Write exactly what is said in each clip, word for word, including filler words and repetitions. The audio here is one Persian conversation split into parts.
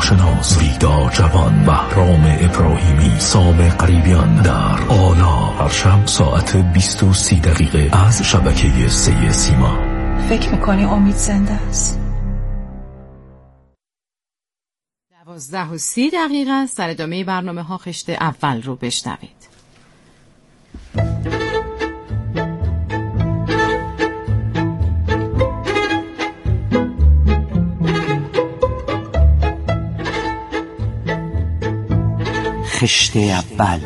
ناشناس، ویدا جوان، بهرام ابراهیمی، سام قریبیان در آلا، هر شب ساعت بیست و سی دقیقه از شبکه سه سیما. فکر میکنی امید زنده است؟ دوازده و سی دقیقه است. در ادامه برنامه ها خشت اول رو بشنوید. خشت اول.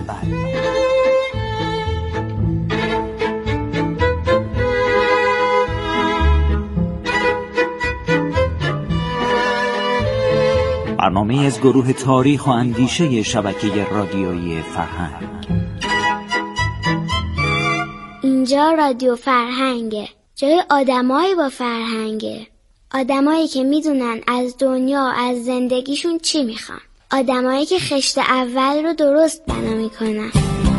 برنامه از گروه تاریخ و اندیشه شبکه رادیویی فرهنگ. اینجا رادیو فرهنگه، جای آدمایی با فرهنگه، آدمایی که میدونن از دنیا، از زندگیشون چی میخوان، آدمایی که خشت اول رو درست بنا میکنن.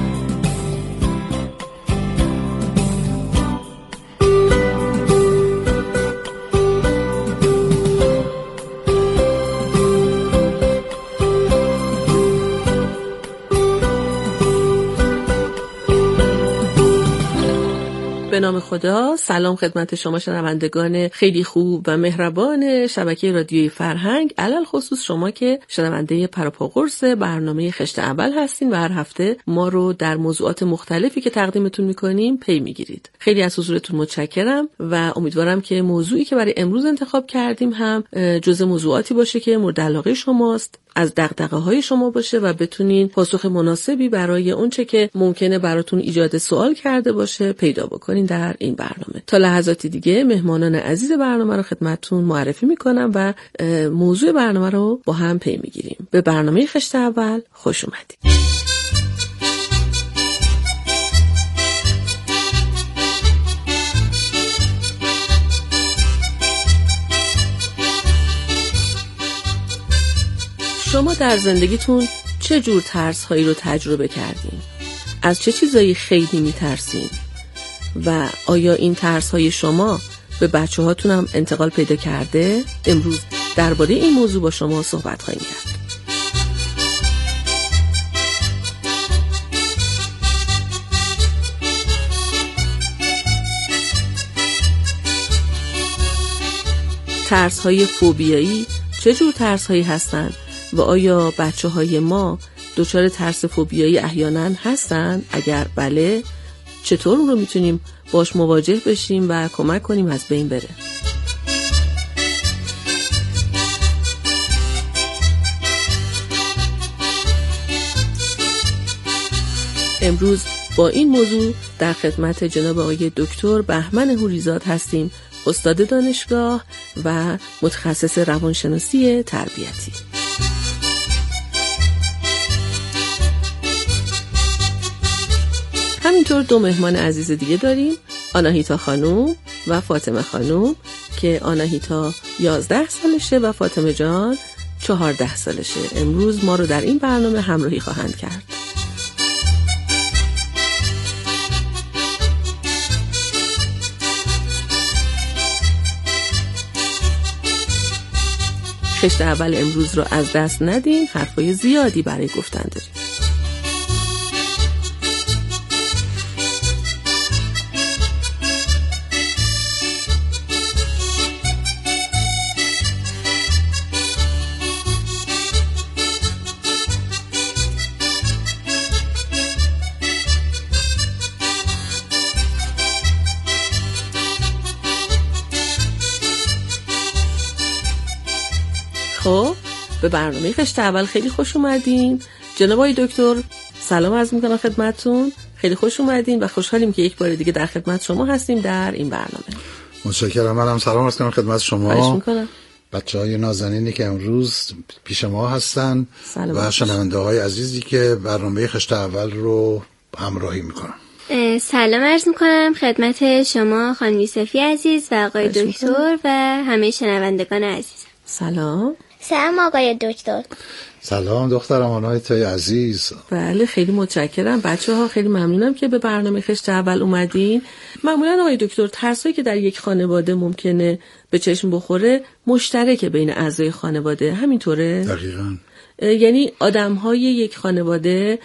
به نام خدا. سلام خدمت شما شنوندگان خیلی خوب و مهربان شبکه رادیویی فرهنگ، علل خصوص شما که شنونده پروپاگورس برنامه خشت اول هستین و هر هفته ما رو در موضوعات مختلفی که تقدیمتون میکنیم پی میگیرید. خیلی از حضورتون متشکرم و امیدوارم که موضوعی که برای امروز انتخاب کردیم هم جزء موضوعاتی باشه که مورد علاقه شماست، از دغدغه‌های شما باشه و بتونین پاسخ مناسبی برای اونچه که ممکنه براتون ایجاد سوال کرده باشه پیدا بکنین در این برنامه. تا لحظاتی دیگه مهمانان عزیز برنامه رو خدمتتون معرفی میکنم و موضوع برنامه رو با هم پی میگیریم. به برنامه خشت اول خوش اومدید. شما در زندگیتون چه جور ترس هایی رو تجربه کردین؟ از چه چیزایی خیلی میترسین؟ و آیا این ترس های شما به بچه هاتون هم انتقال پیدا کرده؟ امروز درباره این موضوع با شما صحبت خواهیم کرد. ترس های فوبیایی چه جور ترس هایی هستند؟ و آیا بچه های ما دچار ترس فوبیایی احیانا هستن؟ اگر بله، چطور اون رو میتونیم باش مواجه بشیم و کمک کنیم از بین بره؟ امروز با این موضوع در خدمت جناب آقای دکتر بهمن هوریزاد هستیم، استاد دانشگاه و متخصص روانشناسی تربیتی. همینطور دو مهمان عزیز دیگه داریم، آناهیتا خانوم و فاطمه خانوم که آناهیتا یازده سالشه و فاطمه جان چهارده سالشه. امروز ما رو در این برنامه همراهی خواهند کرد. خشت اول امروز رو از دست ندین، حرفای زیادی برای گفتن داریم. خب به برنامه خشت اول خیلی خوش اومدین. جناب آقای دکتر سلام عرض میکنم خدمتتون. خیلی خوش اومدین و خوشحالیم که یک بار دیگه در خدمت شما هستیم در این برنامه. متشکرم. منم سلام عرض میکنم خدمت شما. خواهش میکنم. بچه‌های نازنینی که امروز پیش ما هستن و شنونده‌های عزیزی که برنامه خشت اول رو همراهی میکنن. سلام عرض میکنم خدمت شما خانم یوسفی عزیز و آقای دکتر و همه شنوندگان عزیز. سلام. سلام آقای دکتر. سلام دخترم آنایتای عزیز. بله خیلی متشکرم بچه ها، خیلی ممنونم که به برنامه خشت اول اومدین. معمولا آقای دکتر ترسایی که در یک خانواده ممکنه به چشم بخوره مشترکه بین اعضای خانواده، همینطوره؟ دقیقاً. یعنی آدم‌های یک خانواده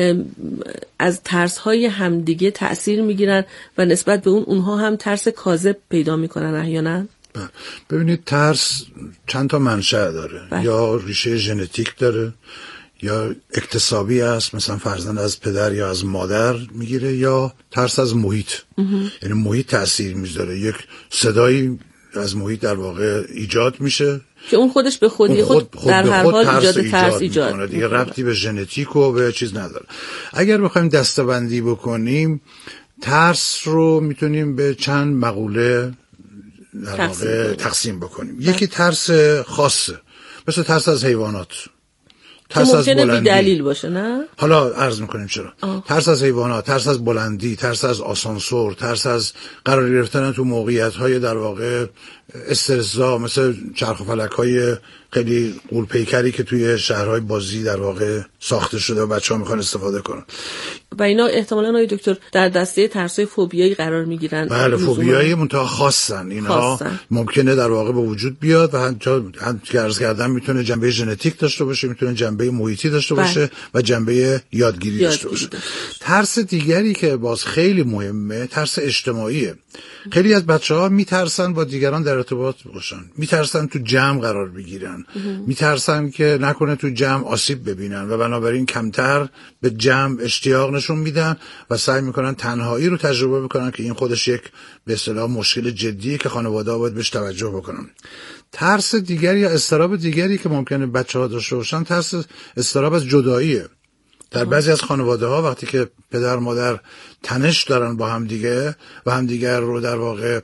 از ترس‌های همدیگه تأثیر میگیرن و نسبت به اون اونها هم ترس کاذب پیدا میکنن احیانا؟ ببینید ترس چند تا منشأ داره. بله. یا ریشه ژنتیک داره یا اکتسابی است، مثلا فرزند از پدر یا از مادر میگیره، یا ترس از محیط. یعنی محیط تأثیر میذاره، یک صدایی از محیط در واقع ایجاد میشه که اون خودش به خودی خود, خود, خود در هر حال ایجاد ترس ایجاد میکنه دیگه، ربطی به ژنتیک و به چیز نداره. اگر بخوایم دسته‌بندی بکنیم ترس رو میتونیم به چند مقوله در واقع تقسیم بکنیم. یکی ترس خاصه، مثل ترس از حیوانات، ترس از بلندی، بی دلیل باشه نه؟ حالا عرض میکنیم چرا. آه. ترس از حیوانات، ترس از بلندی، ترس از آسانسور، ترس از قرار گرفتن تو موقعیت‌های در واقع استرس‌زا، مثل چرخ و فلک‌های خیلی غول‌پیکری که توی شهرهای بازی در واقع ساخته شده و بچه‌ها میخوان استفاده کنن. و اینا احتمالاً آقای دکتر در دسته ترس‌های فوبیایی قرار میگیرن. بله فوبیایی منتها خاصن. اینها خاصن. ممکنه در واقع به وجود بیاد و هم که عرض کردم میتونه جنبه ژنتیک داشته باشه، میتونه جنبه محیطی داشته باشه بله. و جنبه یادگیری داشته باشه. ترس دیگری که باز خیلی مهمه ترس اجتماعیه. خیلی از بچه‌ها میترسن با دیگران در ارتباط باشن، میترسن تو جمع قرار بگیرن، میترسن که نکنه تو جمع آسیب ببینن و بنابراین کمتر به جمع اشتیاق نشون میدن و سعی میکنن تنهایی رو تجربه بکنن که این خودش یک به اصطلاح مشکل جدیه که خانواده‌ها باید بهش توجه بکنن. ترس دیگری یا اضطراب دیگری که ممکنه بچه‌ها داشته باشن ترس اضطراب از جداییه. در بعضی از خانواده‌ها وقتی که پدر مادر تنش دارن با هم دیگه و هم دیگر رو در واقع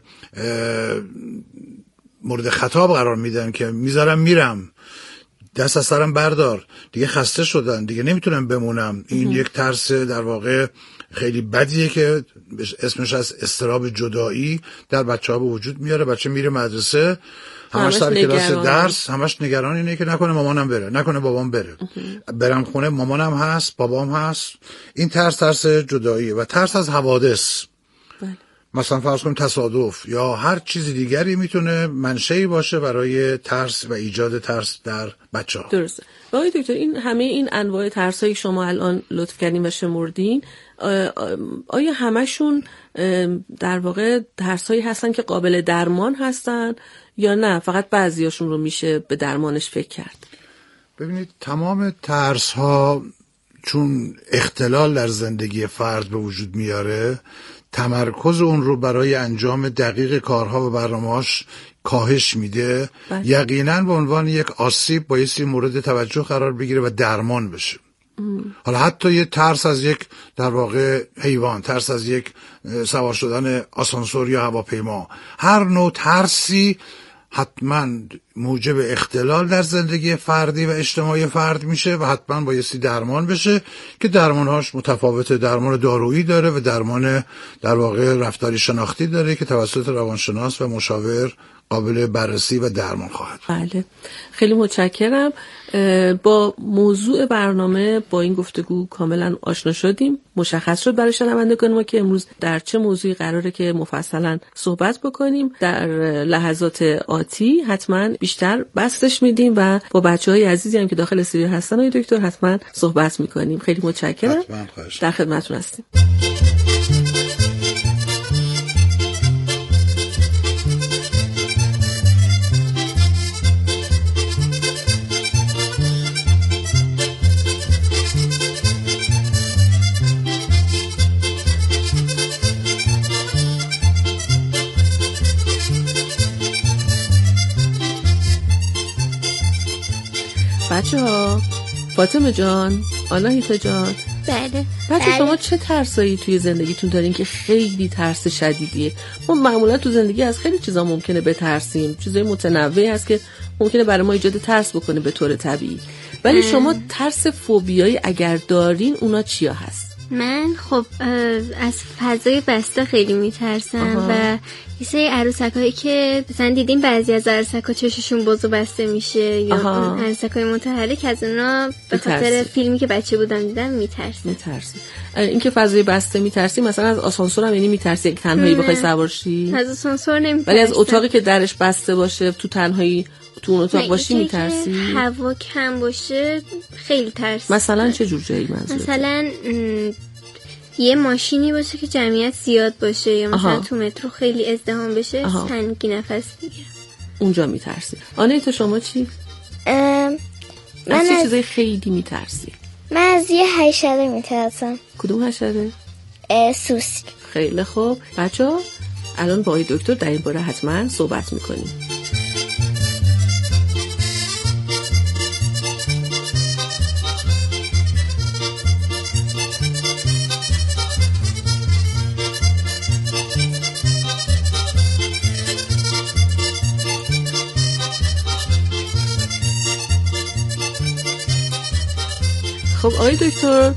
مورد خطاب قرار میدن که میذارم میرم، دست از سرم بردار، دیگه خسته شدن، دیگه نمیتونم بمونم، این یک ترس در واقع خیلی بدیه که اسمش از اضطراب جدایی در بچه‌ها به وجود میاره. بچه میره مدرسه همش سر کلاس درس همش نگران اینه که نکنه مامانم بره، نکنه بابام بره، برم خونه مامانم هست بابام هست. این ترس ترس جداییه. و ترس از حوادث بله. مثلا فرض کنیم تصادف یا هر چیز دیگری میتونه منشأی باشه برای ترس و ایجاد ترس در بچه‌ها. درسته. آقای دکتر این همه این انواع ترسایی شما الان لطف کردین و شمردین، آیا همشون در واقع ترسایی هستن که قابل درمان هستن یا نه فقط بعضیاشون رو میشه به درمانش فکر کرد؟ ببینید تمام ترس ها چون اختلال در زندگی فرد به وجود میاره، تمرکز اون رو برای انجام دقیق کارها و برنامه‌هاش کاهش میده، بله. یقینا به عنوان یک آسیب بایستی مورد توجه قرار بگیره و درمان بشه. ام. حالا حتی یه ترس از یک در واقع حیوان، ترس از یک سوار شدن آسانسور یا هواپیما، هر نوع ترسی حتما موجب اختلال در زندگی فردی و اجتماعی فرد میشه و حتما بایستی درمان بشه که درمانهاش متفاوته. درمان دارویی داره و درمان در واقع رفتاری شناختی داره که توسط روانشناس و مشاور قابل بررسی و درمان خواهد. بله خیلی متشکرم. با موضوع برنامه با این گفتگو کاملا آشنا شدیم. مشخص شد برای شنوندگان ما که امروز در چه موضوعی قراره که مفصلا صحبت بکنیم. در لحظات آتی حتما بیشتر بستش میدیم و با بچه‌های عزیزی هم که داخل استودیو هستن آقای دکتر حتما صحبت میکنیم. خیلی متشکرم. در خدمتتون هستیم. بچه ها، فاطمه جان، آناهیتا جان، بله بچه شما چه ترسایی توی زندگیتون دارین که خیلی ترس شدیدیه؟ ما معمولا تو زندگی از خیلی چیزا ممکنه بترسیم، چیزای متنوعی هست که ممکنه برای ما ایجاد ترس بکنه به طور طبیعی، ولی شما ترس فوبیایی اگر دارین اونا چیا هست؟ من خب از فضای بسته خیلی میترسم و یه سری عروسک‌هایی که مثلا دیدیم بعضی از عروسک‌ها چششون باز و بسته میشه یا عروسک‌های متحرک، از اونا به خاطر فیلمی که بچه بودم دیدم میترسم. میترسی اینکه فضای بسته میترسی؟ مثلا از آسانسور هم یعنی میترسی که تنهایی بخوای سوار شی؟ از آسانسور نمیترسم، ولی از اتاقی که درش بسته باشه تو تنهایی تو اون اتاق باشی میترسی؟ هوا کم باشه خیلی ترس. مثلا چه جور جایی منظورت؟ مثلا یه ماشینی باشه که جمعیت زیاد باشه یا مثلا آها. تو مترو خیلی ازدحام بشه تنگی نفس بگیرم، اونجا میترسی. آنه تو شما چی؟ من از چه چیزای خیلی میترسی؟ من از یه حشره میترسم. کدوم حشره؟ سوسک. خیلی خوب بچه ها، الان با آقای دکتر در این باره حتما صحبت میکنیم. خب آقای دکتر،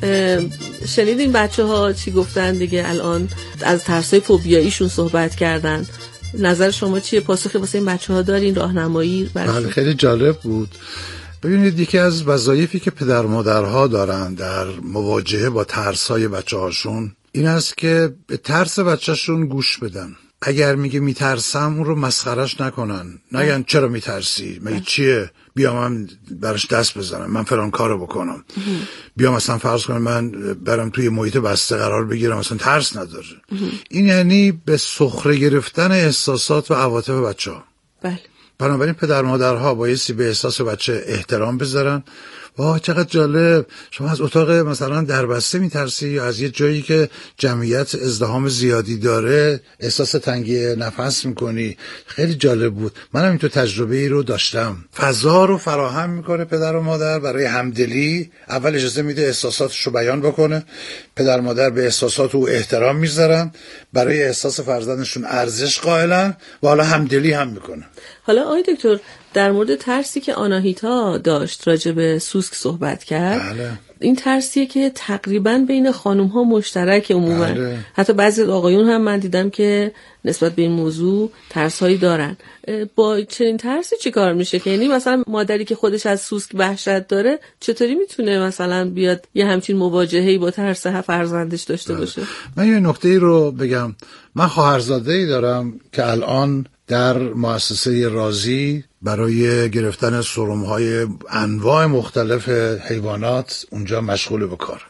شنیدین بچه ها چی گفتن دیگه؟ الان از ترسای فوبیاییشون صحبت کردن. نظر شما چیه؟ پاسخی واسه این بچه ها دارین؟ راهنمایی؟ بله خیلی جالب بود. ببینید یکی از وظایفی که پدر مادرها دارن در مواجهه با ترسای بچه هاشون این است که به ترس بچهشون گوش بدن. اگر میگه میترسم اون رو مسخرش نکنن، نگن چرا میترسی، مگه چیه، بیا من براش دست بزنم، من فلان کارو بکنم، بیا مثلا فرض کنم من برم توی محیط بسته قرار بگیرم، مثلا ترس نداره. این یعنی به سخره گرفتن احساسات و عواطف بچه‌ها. بله. بنابراین پدر مادرها بایستی به احساس بچه احترام بذارن. واه چقدر جالب، شما از اتاق مثلا دربسته میترسی یا از یه جایی که جمعیت ازدحام زیادی داره احساس تنگی نفس میکنی؟ خیلی جالب بود. منم این تو تجربه ای رو داشتم. فضا رو فراهم میکنه پدر و مادر برای همدلی. اول اجازه میده احساساتش رو بیان بکنه، پدر مادر به احساسات او احترام میذارن، برای احساس فرزندشون ارزش قائلن و حالا همدلی هم میکنه. حالا آقای دکتر در مورد ترسی که آناهیتا داشت راجع به سوسک صحبت کرد. بله. این ترسیه که تقریبا بین خانم ها مشترک عموما. بله. حتی بعضی آقایون هم من دیدم که نسبت به این موضوع ترس هایی دارن. با چنین ترسی چی کار میشه؟ که یعنی مثلا مادری که خودش از سوسک وحشت داره چطوری میتونه مثلا بیاد یه همچین مواجهه‌ای با ترس فرزندش داشته بله. باشه؟ من یه نکته ای رو بگم. من خواهرزاده‌ای دارم که الان در مؤسسه رازی برای گرفتن سرم‌های انواع مختلف حیوانات اونجا مشغول به کار.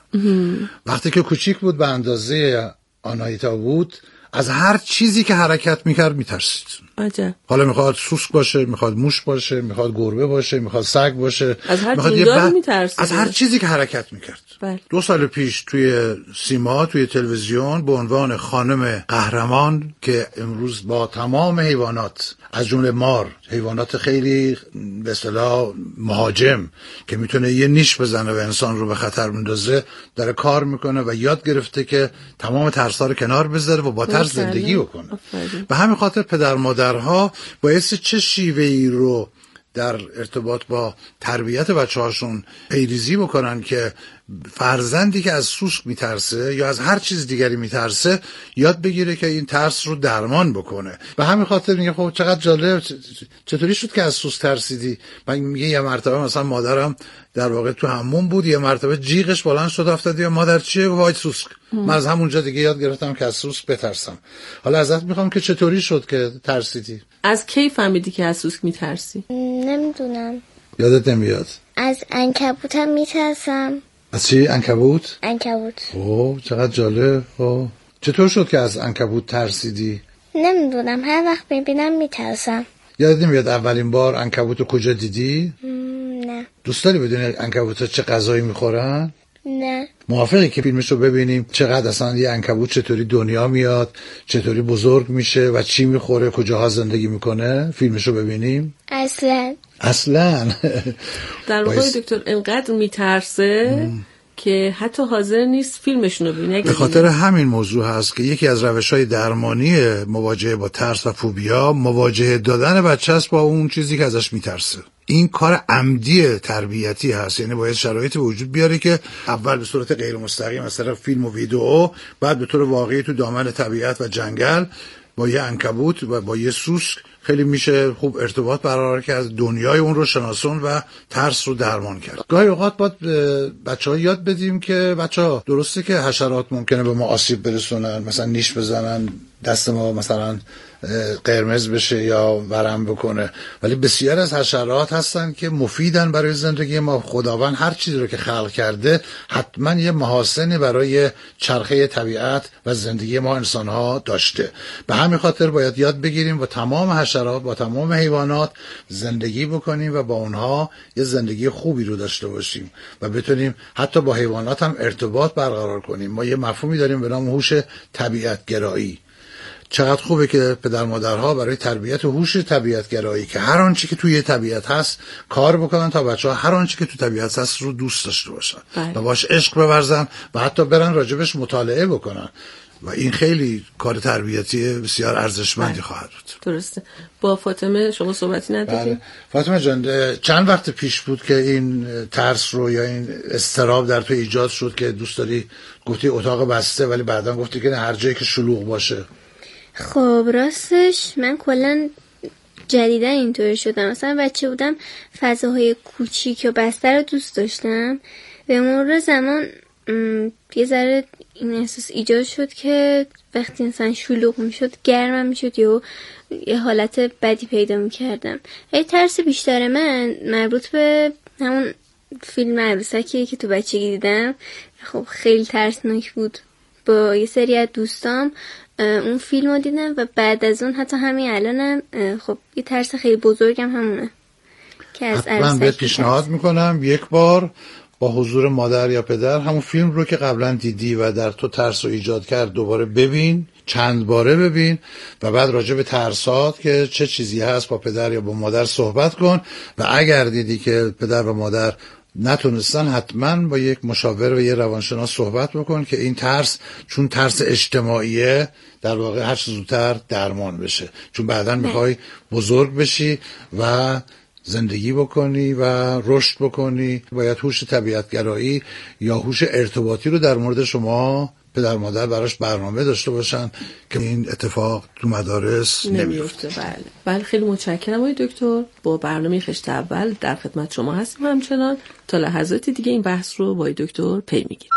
وقتی که کوچیک بود به اندازه آناهیتا بود از هر چیزی که حرکت میکرد میترسید. عجب. حالا میخواد سوسک باشه، میخواد موش باشه، میخواد گربه باشه، میخواد سگ باشه، از هر جونداری میترسید، از هر چیزی که حرکت میکرد. بله. دو سال پیش توی سیما، توی تلویزیون به عنوان خانم قهرمان که امروز با تمام حیوانات از جمله مار، حیوانات خیلی به اصطلاح مهاجم که میتونه یه نیش بزنه و انسان رو به خطر میندازه، داره کار میکنه و یاد گرفته که تمام ترس‌ها رو کنار بذاره و با ترس زندگی بکنه. به همین خاطر پدر مادرها باعث چه شیوهی رو در ارتباط با تربیت بچه‌هاشون پیریزی بکنن که فرزندی که از سوسک میترسه یا از هر چیز دیگری میترسه یاد بگیره که این ترس رو درمان بکنه. به همین خاطر میگه خب چقدر جالب، چطوری شد که از سوسک ترسیدی؟ من میگه یه مرتبه مثلا مادرم در واقع تو حموم بود، یه مرتبه جیغش بلند شد افتاد، یا مادر چیه؟ وای سوسک. من از همونجا دیگه یاد گرفتم که از سوسک بترسم. حالا ازت میخوام که چطوری شد که ترسیدی؟ از کی فهمیدی که از سوسک میترسی؟ نمیدونم. یادت نمیاد؟ از عنکبوت هم میترسم. از چی؟ عنکبوت؟ عنکبوت. اوه چقدر جالب. اوه چطور شد که از عنکبوت ترسیدی؟ نمیدونم، هر وقت میبینم میترسم. یادت نمیاد اولین بار عنکبوت رو کجا دیدی؟ نه. دوست داری بدونی عنکبوت‌ها چه غذایی میخورن؟ نه. موافقی که فیلمش رو ببینیم چقدر اصلا یه عنکبوت چطوری دنیا میاد، چطوری بزرگ میشه و چی میخوره، کجاها زندگی میکنه؟ فیلمش رو ببینیم؟ اصلا اصلا در واقع دکتر انقدر میترسه که حتی حاضر نیست فیلمشون رو ببینه. به خاطر همین موضوع هست که یکی از روش‌های درمانی مواجهه با ترس و فوبیا مواجهه دادن بچه است با اون چیزی که ازش میترسه. این کار عمدی تربیتی هست، یعنی باید شرایط به وجود بیاره که اول به صورت غیر مستقیم از طرف فیلم و ویدئو، بعد به طور واقعی تو دامن طبیعت و جنگل با یه عنکبوت و با یه سوسک خیلی میشه خوب ارتباط برقرار کرد، دنیای اون رو شناسون و ترس رو درمان کرد. گاهی اوقات باید بچه‌ها یاد بدیم که بچه‌ها درسته که حشرات ممکنه به ما آسیب برسونن، مثلا نیش بزنن، دست ما مثلا قرمز بشه یا ورم بکنه، ولی بسیار از حشرات هستن که مفیدن برای زندگی ما. خداوند هر چیزی رو که خلق کرده حتما یه محاسنی برای چرخه طبیعت و زندگی ما انسان‌ها داشته. به همین خاطر باید یاد بگیریم با تمام حشرات، با تمام حیوانات زندگی بکنیم و با اونها یه زندگی خوبی رو داشته باشیم و بتونیم حتی با حیوانات هم ارتباط برقرار کنیم. ما یه مفهومی داریم به نام هوش طبیعت گرایی. چقدر خوبه که پدر مادرها برای تربیت هوش طبیعت گرایی که هر آنچه که توی طبیعت هست کار بکنن تا بچه‌ها هر آنچه که تو طبیعت هست رو دوست داشته باشن و باش عشق بورزن و حتی برن راجبش مطالعه بکنن و این خیلی کار تربیتی بسیار ارزشمندی خواهد بود. درسته. با فاطمه شما صحبتی ندارید؟ بله. فاطمه جان، چند وقت پیش بود که این ترس رو یا این اضطراب در تو ایجاد شد که دوست داری گفتی اتاق بسته ولی بعداً گفتی که هر جایی که شلوغ باشه؟ خب راستش من کلا جدیدا اینطوری شدم. مثلا بچه بودم فضاهای کوچیک و بسته رو دوست داشتم. به مرور زمان یه ذره این احساس ایجاد شد که وقتی انسان شلوغ میشد، گرمم میشد یا یه حالت بدی پیدا میکردم. یه ترس بیشتر من مربوط به همون فیلم عروسکی که تو بچگی دیدم. خب خیلی ترسناک بود. با یه سری از دوستام اون فیلم رو دیدم و بعد از اون حتی همین الانم خب یه ترس خیلی بزرگم همونه که از عروسکی. من بهت پیشنهاد میکنم یک بار با حضور مادر یا پدر همون فیلم رو که قبلا دیدی و در تو ترس رو ایجاد کرد دوباره ببین، چند باره ببین و بعد راجع به ترسات که چه چیزی هست با پدر یا با مادر صحبت کن و اگر دیدی که پدر و مادر نتونستن حتما با یک مشاور و یک روانشناس صحبت بکن که این ترس چون ترس اجتماعیه در واقع هر چه زودتر درمان بشه، چون بعداً میخوای بزرگ بشی و زندگی بکنی و رشد بکنی. باید هوش طبیعتگرایی یا هوش ارتباطی رو در مورد شما پدر مادر براش برنامه داشته باشن که این اتفاق تو مدارس نمیفته. بله بله خیلی متشکرم آقای دکتر. با برنامه خشت اول در خدمت شما هستیم همچنان تا لحظاتی دیگه این بحث رو با آقای دکتر پی میگیریم.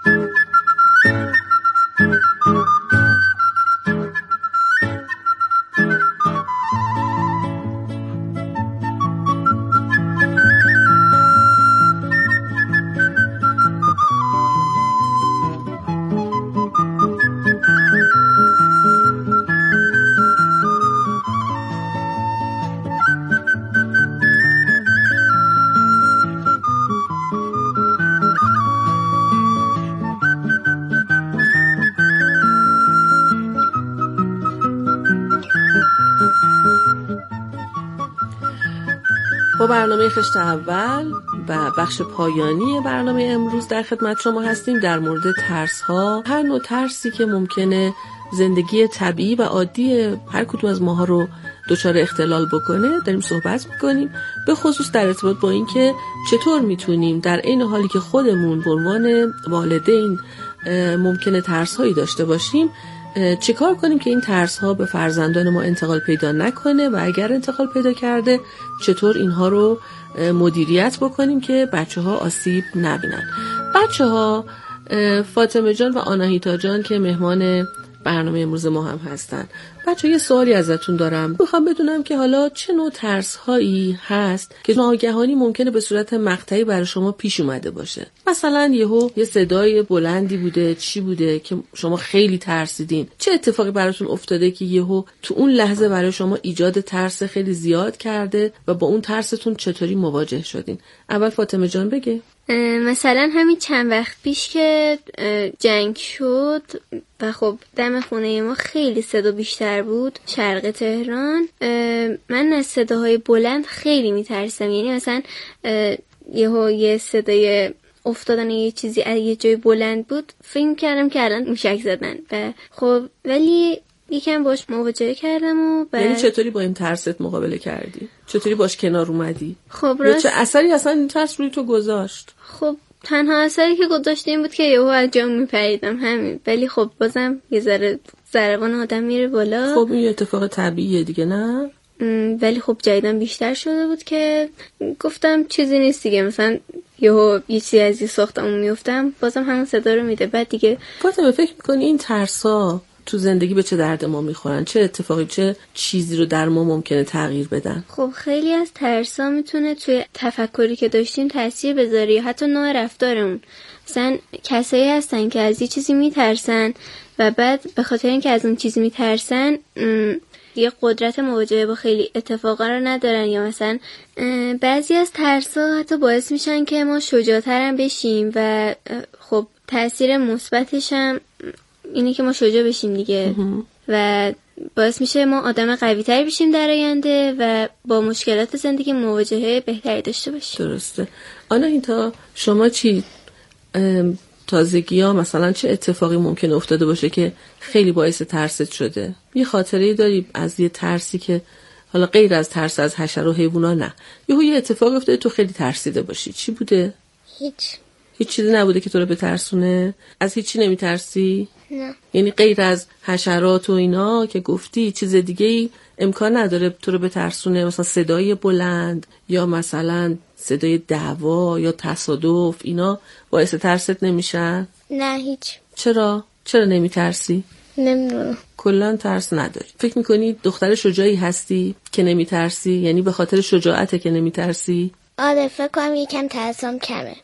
با برنامه خشت اول و بخش پایانی برنامه امروز در خدمت شما هستیم. در مورد ترس ها، هر نوع ترسی که ممکنه زندگی طبیعی و عادی هر کدوم از ماها رو دچار اختلال بکنه داریم صحبت میکنیم، به خصوص در ارتباط با این که چطور میتونیم در این حالی که خودمون به عنوان والدین ممکنه ترس هایی داشته باشیم چه کار کنیم که این ترس ها به فرزندان ما انتقال پیدا نکنه و اگر انتقال پیدا کرده چطور اینها رو مدیریت بکنیم که بچه ها آسیب نبینن. بچه ها فاطمه جان و آناهیتا جان که مهمان برنامه امروز ما هم هستن، بچه یه سوالی ازتون دارم. میخوام بدونم که حالا چه نوع ترس هایی هست که ناگهانی ممکنه به صورت مقطعی برای شما پیش اومده باشه. مثلا یهو یه صدای بلندی بوده، چی بوده که شما خیلی ترسیدین؟ چه اتفاقی براتون افتاده که یهو تو اون لحظه برای شما ایجاد ترس خیلی زیاد کرده و با اون ترستون چطوری مواجه شدین؟ اول فاطمه جان بگه. مثلا همین چند وقت پیش که جنگ شد و خب دم خونه ما خیلی صدا بیشتر بود، شرق تهران، من از صداهای بلند خیلی میترسم. یعنی مثلا یهو یه صدای افتادن یه چیزی از یه جای بلند بود، فکر کردم که الان موشک زدن و خب ولی یکم باش مواجهه کردم و بعد یعنی چطوری با این ترست مقابله کردی؟ چطوری باش کنار اومدی؟ خب راست چه اثری اصلا این ترس روی تو گذاشت؟ خب تنها اثری که گذاشته این بود که یهو از جام میپریدم همین، ولی خب بازم یه ذره ضربان آدم میره بالا. خب این اتفاق طبیعیه دیگه نه؟ ولی خب جدیدن بیشتر شده بود که گفتم چیزی نیست دیگه، مثلا یهو یه چیزی از یه ساختمون میافتم بازم همون صدا رو میده. بعد دیگه فاطمه فکر میکنی این ترسا تو زندگی به چه درد ما میخورن؟ چه اتفاقی چه چیزی رو در ما ممکنه تغییر بدن؟ خب خیلی از ترسا میتونه توی تفکری که داشتیم تاثیر بذاره یا حتی نوع رفتارمون. مثلا کسایی هستن که از یه چیزی میترسن و بعد به خاطر اینکه از اون چیزی میترسن یه قدرت مواجهه با خیلی اتفاقا رو ندارن، یا مثلا بعضی از ترسا حتی باعث میشن که ما شجاع‌تر بشیم و خب تاثیر مثبتش هم اینه که ما شجاع بشیم دیگه و باعث میشه ما آدم قوی‌تر بشیم در آینده و با مشکلات زندگی مواجهه بهتری داشته باشیم. درسته. آناهیتا شما چی تازگی ها مثلا چه اتفاقی ممکن افتاده باشه که خیلی باعث ترست شده؟ یه خاطره داری از یه ترسی که حالا غیر از ترس از حشره و حیونا نه، یهو یه اتفاقی افتاده تو خیلی ترسیده باشی؟ چی بوده؟ هیچ هیچ چیزی نبوده که تو رو بترسونه؟ از هیچی نمیترسی؟ نه. یعنی غیر از حشرات و اینا که گفتی چیز دیگه ای امکان نداره تو رو بترسونه؟ مثلا صدای بلند یا مثلا صدای دعوا یا تصادف اینا باعث ترست نمیشن؟ نه هیچ. چرا؟ چرا نمیترسی؟ نمیدونم. کلا ترس نداری. فکر میکنی دختر شجاعی هستی که نمیترسی؟ یعنی به خاطر شجاعته که نمیترسی؟ آره فکر کنم یکم ترسم کمه.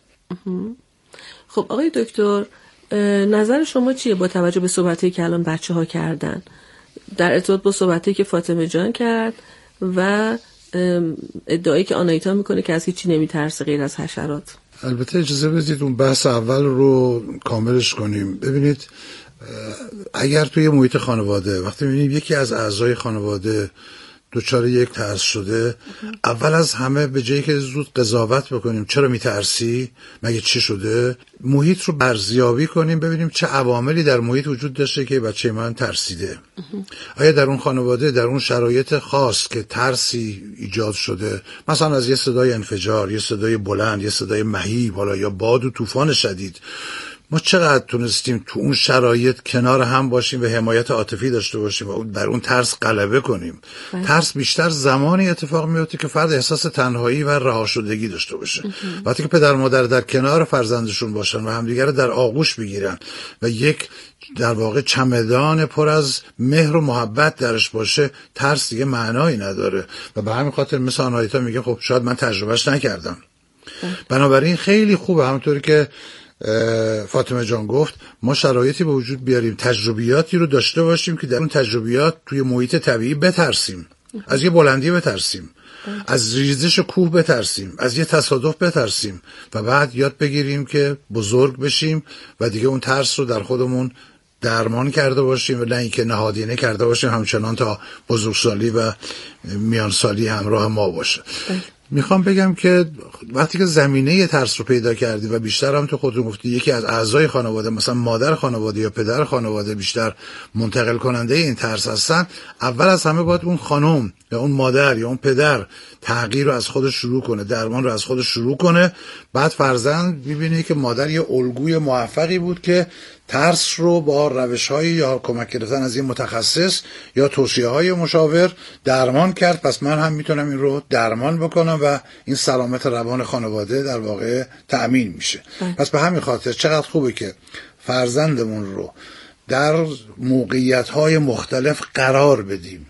خب آقای دکتر نظر شما چیه با توجه به صحبتایی که الان بچه ها کردن در ارتباط با صحبتایی که فاطمه جان کرد و ادعایی که آناهیتا میکنه که از هیچی نمیترسه غیر از حشرات؟ البته اجازه بدید اون بحث اول رو کاملش کنیم. ببینید اگر توی محیط خانواده وقتی میبینیم یکی از اعضای خانواده دوچار یک ترس شده، اول از همه به جایی که زود قضاوت بکنیم چرا میترسی، مگه چی شده، محیط رو ارزیابی کنیم ببینیم چه عواملی در محیط وجود داشته که بچه من ترسیده. آیا در اون خانواده در اون شرایط خاص که ترسی ایجاد شده، مثلا از یه صدای انفجار، یه صدای بلند، یه صدای مهیب، حالا یا باد و طوفان شدید، ما چقدر تونستیم تو اون شرایط کنار هم باشیم و حمایت عاطفی داشته باشیم و در اون ترس غلبه کنیم؟ باید. ترس بیشتر زمانی اتفاق میفته که فرد احساس تنهایی و رها شدگی داشته باشه. وقتی که پدر مادر در کنار فرزندشون باشن و همدیگر رو در آغوش بگیرن و یک در واقع چمدان پر از مهر و محبت درش باشه، ترس دیگه معنایی نداره. و به همین خاطر مثل آناهیتا میگه خب شاید من تجربهش نکردم. باید. بنابراین خیلی خوبه همونطوری که فاطمه جان گفت ما شرایطی به وجود بیاریم، تجربیاتی رو داشته باشیم که در اون تجربیات توی محیط طبیعی بترسیم، از یه بلندی بترسیم، از ریزش کوه بترسیم، از یه تصادف بترسیم و بعد یاد بگیریم که بزرگ بشیم و دیگه اون ترس رو در خودمون درمان کرده باشیم و نه اینکه نهادینه کرده باشیم همچنان تا بزرگسالی و میانسالی همراه ما باشه. میخوام بگم که وقتی که زمینه ترس رو پیدا کردی و بیشتر هم تو خودتون گفتی یکی از اعضای خانواده مثلا مادر خانواده یا پدر خانواده بیشتر منتقل کننده این ترس هستن، اول از همه باید اون خانم یا اون مادر یا اون پدر تغییر رو از خودش شروع کنه، درمان رو از خودش شروع کنه. بعد فرزند میبینه که مادر یه الگوی موفقی بود که ترس رو با روش‌های یا کمک گرفتن از این متخصص یا توصیه‌های مشاور درمان کرد، پس من هم میتونم این رو درمان بکنم و این سلامت روان خانواده در واقع تأمین میشه. اه. پس به همین خاطر چقدر خوبه که فرزندمون رو در موقعیت‌های مختلف قرار بدیم،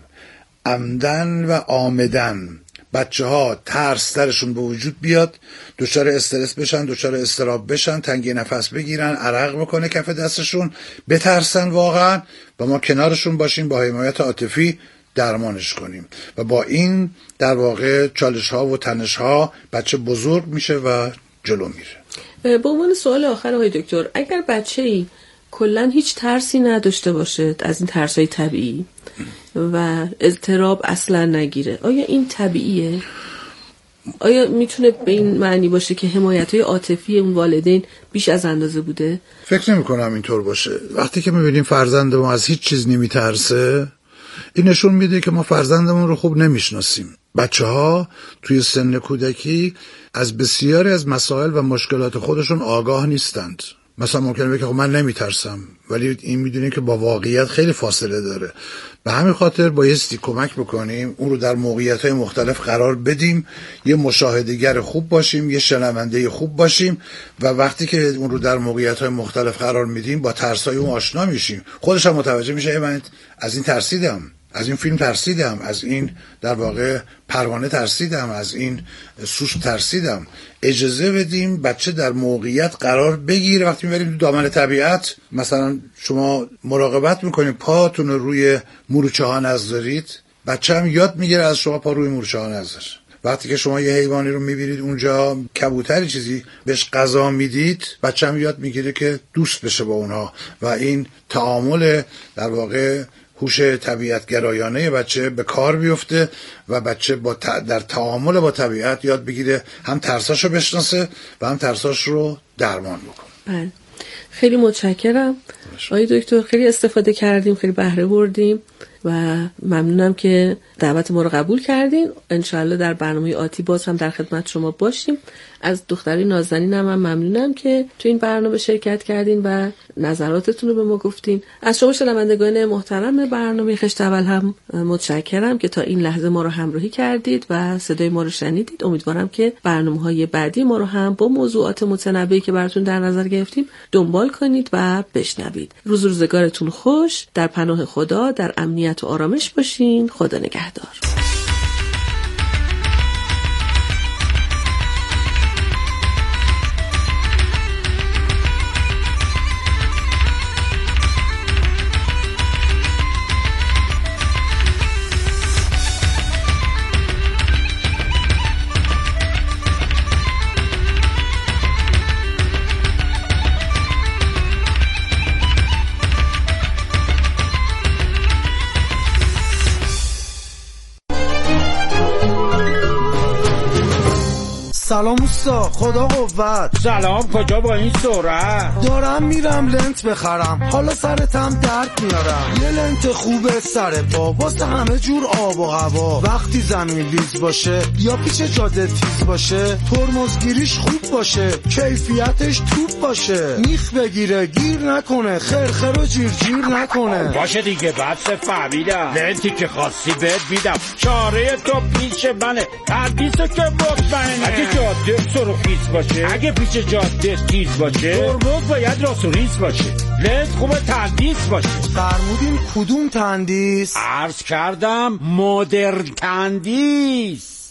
عمدن و آمدن بچه ها ترس درشون به وجود بیاد، دچار استرس بشن، دچار اضطراب بشن، تنگی نفس بگیرن، عرق بکنه کف دستشون، بترسن واقعا و ما کنارشون باشیم، با حمایت عاطفی درمانش کنیم و با این در واقع چالش ها و تنش ها بچه بزرگ میشه و جلو میره. به عنوان سوال آخر آقای دکتر، اگر بچه‌ای کلا هیچ ترسی نداشته باشه از این ترس‌های طبیعی و اضطراب اصلا نگیره، آیا این طبیعیه؟ آیا میتونه به این معنی باشه که حمایت‌های عاطفی اون والدین بیش از اندازه بوده؟ فکر نمی کنم اینطور باشه. وقتی که میبینیم فرزندمون از هیچ چیز نمیترسه، این نشون میده که ما فرزندمون رو خوب نمیشناسیم. بچه ها توی سن کودکی از بسیاری از مسائل و مشکلات خودشون آگاه نیستند. مثلا ممکنه بگه خب من نمیترسم، ولی این میدونیم که با واقعیت خیلی فاصله داره. به همین خاطر بایستی کمک بکنیم، اون رو در موقعیت‌های مختلف قرار بدیم، یه مشاهده‌گر خوب باشیم، یه شنونده خوب باشیم و وقتی که اون رو در موقعیت‌های مختلف قرار میدیم با ترسای اون آشنا میشیم. خودش هم متوجه میشه من از این ترسیدم، از این فیلم ترسیدم، از این در واقع پروانه ترسیدم، از این سوسک ترسیدم. اجازه بدیم بچه در موقعیت قرار بگیره. وقتی میبریم تو دامن طبیعت، مثلا شما مراقبت میکنید پاتون رو روی مورچه ها نذارید، بچه هم یاد میگیره از شما پا روی مورچه ها نذار. وقتی که شما یه حیوانی رو میبینید اونجا، کبوتری چیزی بهش غذا میدید، بچه هم یاد میگیره که دوست بشه با اونها و این تعامل در واقع هوش طبیعت گرایانه بچه به کار بیفته و بچه با ت... در تعامل با طبیعت یاد بگیره هم ترساشو بشناسه و هم ترساش رو درمان بکنه. بله، خیلی متشکرم آقای دکتر، خیلی استفاده کردیم، خیلی بهره بردیم و ممنونم که دعوت ما رو قبول کردین. انشالله در برنامه آتی باز هم در خدمت شما باشیم. از دختری نازنینم هم ممنونم که تو این برنامه شرکت کردین و نظراتتون رو به ما گفتین. از شما شنوندگان محترم برنامه خشت اول هم متشکرم که تا این لحظه ما رو همراهی کردید و صدای ما رو شنیدید. امیدوارم که برنامه‌های بعدی ما رو هم با موضوعات متنوعی که براتون در نظر گرفتیم دنبال کنید و بشنوید. روز روزگارتون خوش، در پناه خدا، در امنیت و آرامش باشین. خدا نگهدار. سلام اوستا، خدا قوت. سلام، کجا با این سرعت؟ دارم میرم لنت بخرم، حالا سرتم درد میارم. یه لنت خوبه سر پا واسه همه جور آب و هوا. وقتی زمین لیز باشه یا پیچ جاده تیز باشه، ترمزگیریش خوب باشه، کیفیتش توپ باشه، میخ بگیره گیر نکنه، خرخر و جیر جیر نکنه. باشه دیگه، بس فهمیدم. لنتی که خواستی بهت میدم، چاره تو پیش منه، تردیسو که مطمئنه. اگه جاده سرخیز باشه، اگه پیچ جاده تیز باشه، ترمز باید راست و ریز باشه، لنت خوبه تندیس باشه. فرمودین کدوم تندیس؟ عرض کردم مدرن تندیس.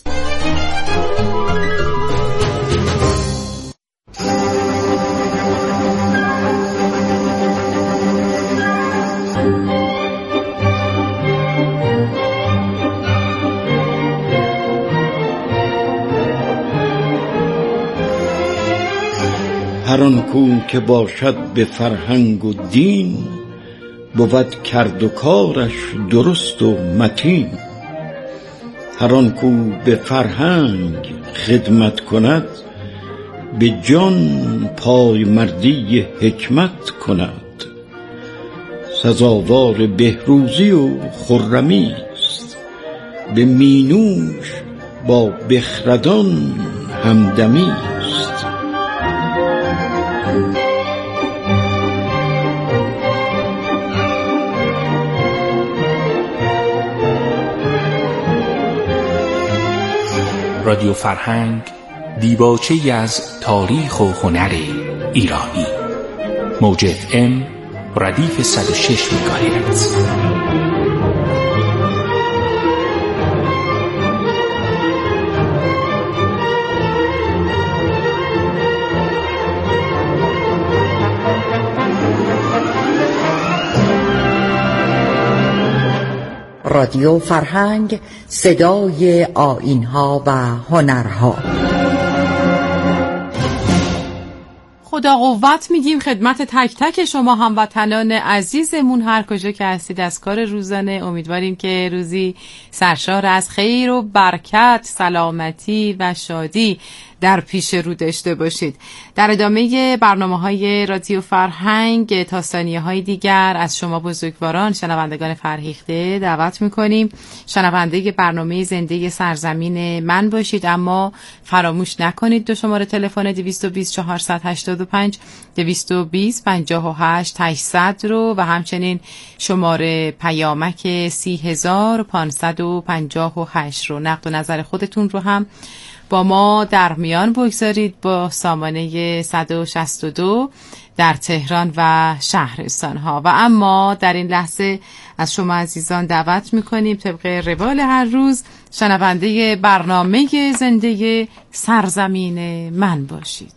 هر آن کو که باشد به فرهنگ و دین، بود کرد و کارش درست و متین. هر آن کو به فرهنگ خدمت کند، به جان پای مردی حکمت کند. سزاوار بهروزی و خرمی است، به مینوش با بخردان همدمی است. رادیو فرهنگ، دیباچه‌ای از تاریخ و هنر ایرانی. موج اف ام ردیف صد و شش مگاهرتز. رادیو فرهنگ، صدای آیین‌ها و هنرها. خدا قوت میگیم خدمت تک تک شما هموطنان عزیزمون هر کجا که هستید از کار روزانه. امیدواریم که روزی سرشار از خیر و برکت، سلامتی و شادی در پیش رو داشته باشید. در ادامه برنامه‌های رادیو فرهنگ تا ثانیه‌های دیگر از شما بزرگواران شنوندگان فرهیخته دعوت می‌کنیم شنونده برنامه زنده سرزمین من باشید، اما فراموش نکنید دو شماره تلفن دویست و بیست چهارصد و هشتاد و پنج دویست و بیست پنجاه و هشت هشتصد رو و همچنین شماره پیامک سی هزار و پانصد و پنجاه و هشت رو. نقد و نظر خودتون رو هم با ما در میان بگذارید با سامانه صد و شصت و دو در تهران و شهرستان ها. و اما در این لحظه از شما عزیزان دعوت میکنیم طبق روال هر روز شنونده برنامه زنده سرزمین من باشید.